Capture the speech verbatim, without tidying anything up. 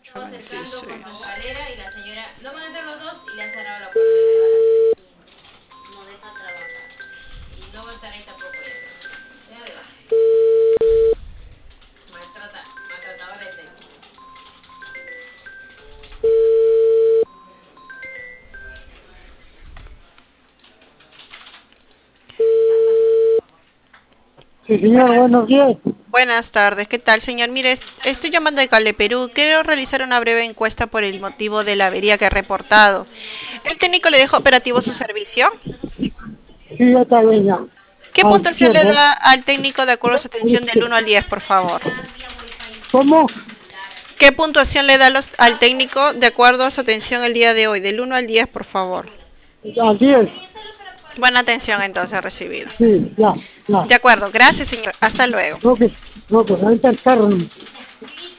ocho acercando por su veintiséis. escalera y la señora no van a entrar los dos y le ha cerrado la puerta del garaje. Y no deja trabajar. Y no va a estar ahí tampoco ya. Ya de baja. Maltrata, maltratadora de técnico. Sí, señor, Buenas, buenos días. buenas tardes, ¿qué tal, señor? Mire, est- estoy llamando de Cable Perú. Quiero realizar una breve encuesta por el motivo de la avería que he reportado. ¿El técnico le dejó operativo su servicio? Sí, ya está bien, ya. ¿Qué A la puntuación le izquierda. da al técnico de acuerdo a su atención del uno al diez, por favor? ¿Cómo? ¿Qué puntuación le da los- al técnico de acuerdo a su atención el día de hoy? Del uno al diez, por favor. A diez. Buena atención entonces recibida. Sí, ya, ya. De acuerdo, gracias, señor. Hasta luego. No, que, no, pues ahorita el carro.